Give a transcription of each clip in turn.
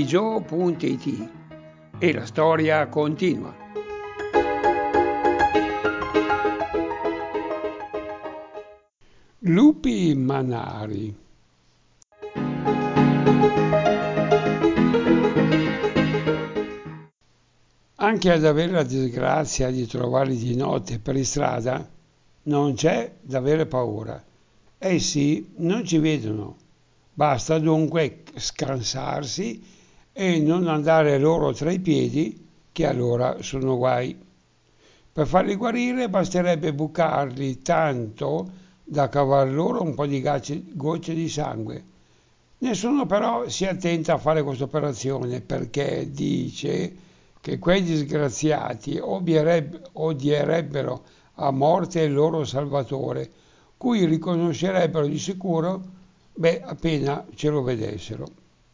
Gio.it e la storia continua. Lupi manari. Anche ad avere la disgrazia di trovarli di notte per strada non c'è da avere paura. Essi non ci vedono. Basta dunque scansarsi e non andare loro tra i piedi, che allora sono guai. Per farli guarire basterebbe bucarli tanto da cavar loro un po' di gocce di sangue. Nessuno però si attenta a fare questa operazione perché dice che quei disgraziati odierebbero a morte il loro salvatore, cui riconoscerebbero di sicuro appena ce lo vedessero.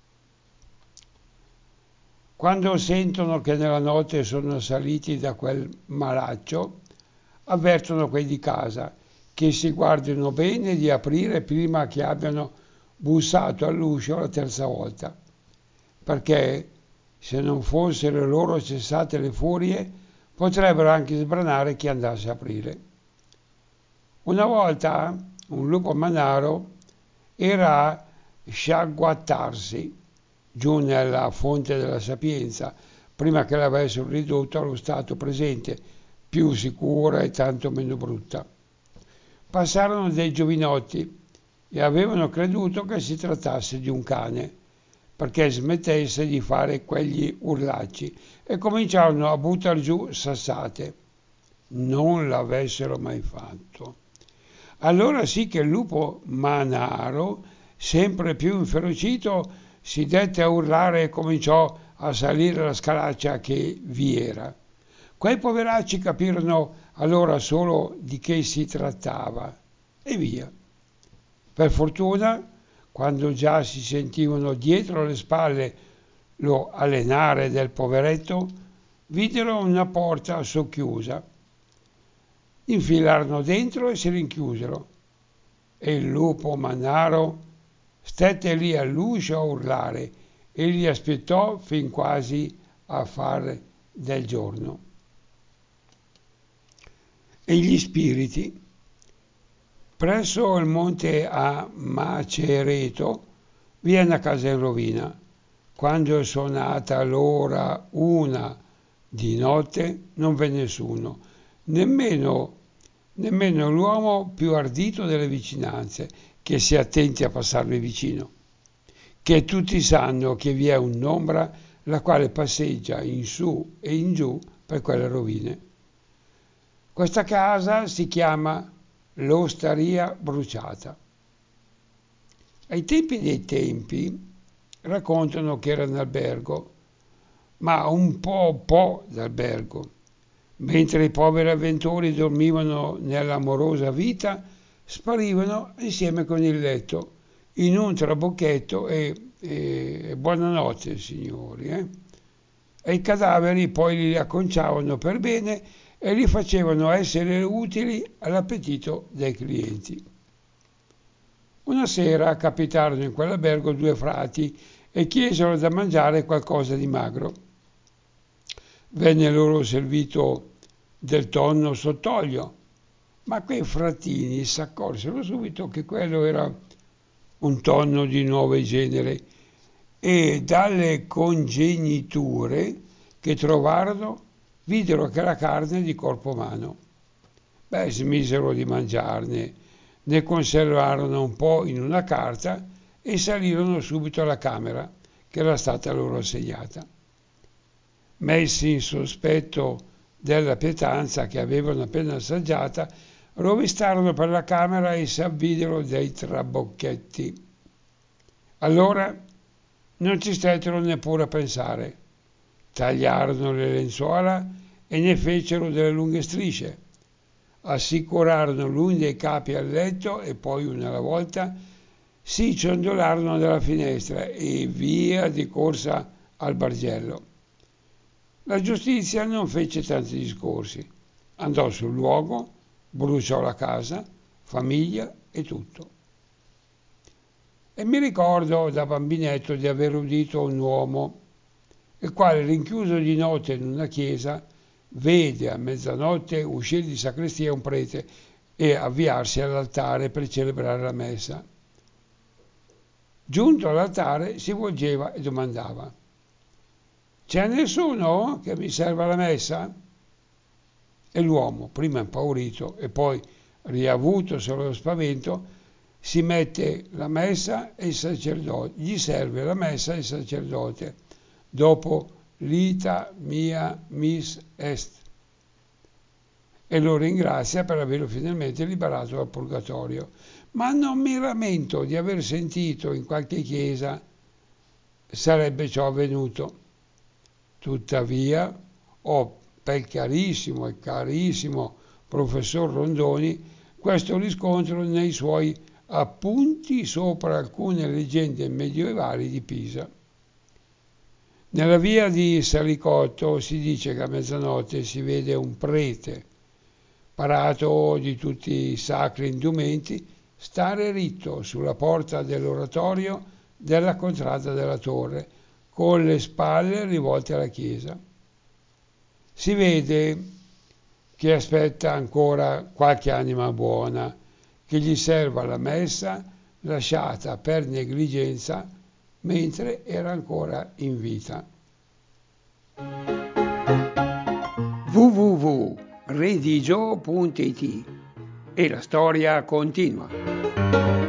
Quando sentono che nella notte sono saliti da quel malaccio, avvertono quelli di casa che si guardino bene di aprire prima che abbiano bussato all'uscio la terza volta, perché se non fossero loro cessate le furie, potrebbero anche sbranare chi andasse a aprire. Una volta un lupo manaro era a sciagguattarsi giù nella fonte della sapienza, prima che l'avessero ridotto allo stato presente, più sicura e tanto meno brutta. Passarono dei giovinotti e avevano creduto che si trattasse di un cane, perché smettesse di fare quegli urlacci, e cominciarono a buttar giù sassate. Non l'avessero mai fatto. Allora sì che il lupo manaro, sempre più inferocito, si dette a urlare e cominciò a salire la scalaccia che vi era. Quei poveracci capirono allora solo di che si trattava e via. Per fortuna, quando già si sentivano dietro le spalle lo allenare del poveretto, videro una porta socchiusa. Infilarono dentro e si rinchiusero. E il lupo manaro stette lì all'uscio a urlare e li aspettò fin quasi a far del giorno. E gli spiriti? Presso il monte a Macereto vi è una casa in rovina. Quando è suonata l'ora 1 di notte non v'è nessuno, nemmeno l'uomo più ardito delle vicinanze, che sia attenti a passarvi vicino, che tutti sanno che vi è un'ombra la quale passeggia in su e in giù per quelle rovine. Questa casa si chiama l'Osteria Bruciata. Ai tempi dei tempi raccontano che era un albergo, ma un po' d'albergo. Mentre i poveri avventori dormivano nell'amorosa vita, sparivano insieme con il letto, in un trabocchetto e buonanotte, signori. E i cadaveri poi li acconciavano per bene e li facevano essere utili all'appetito dei clienti. Una sera capitarono in quell'albergo 2 frati e chiesero da mangiare qualcosa di magro. Venne loro servito del tonno sott'olio, ma quei fratini si accorsero subito che quello era un tonno di nuovo genere e dalle congeniture che trovarono videro che era carne di corpo umano. Smisero di mangiarne, ne conservarono un po' in una carta e salirono subito alla camera che era stata loro assegnata. Messi in sospetto della pietanza che avevano appena assaggiata, rovistarono per la camera e si avvidero dei trabocchetti. Allora non ci stettero neppure a pensare. Tagliarono le lenzuola e ne fecero delle lunghe strisce. Assicurarono l'un dei capi al letto e poi, una alla volta, si ciondolarono dalla finestra e via di corsa al bargello. La giustizia non fece tanti discorsi. Andò sul luogo, bruciò la casa, famiglia e tutto. E mi ricordo da bambinetto di aver udito un uomo, il quale, rinchiuso di notte in una chiesa, vede a mezzanotte uscire di sacrestia un prete e avviarsi all'altare per celebrare la messa. Giunto all'altare si volgeva e domandava: «C'è nessuno che mi serva la messa?» E l'uomo, prima impaurito e poi riavuto lo spavento, si mette la messa e il sacerdote, gli serve la messa e il sacerdote, dopo l'ita mia mis est, e lo ringrazia per averlo finalmente liberato dal purgatorio. Ma non mi lamento di aver sentito in qualche chiesa sarebbe ciò avvenuto. Tuttavia, per il carissimo e carissimo professor Rondoni, questo riscontro nei suoi appunti sopra alcune leggende medievali di Pisa. Nella via di Salicotto si dice che a mezzanotte si vede un prete, parato di tutti i sacri indumenti, stare ritto sulla porta dell'oratorio della contrada della torre, con le spalle rivolte alla chiesa. Si vede che aspetta ancora qualche anima buona che gli serva la messa lasciata per negligenza mentre era ancora in vita. www.redigio.it e la storia continua.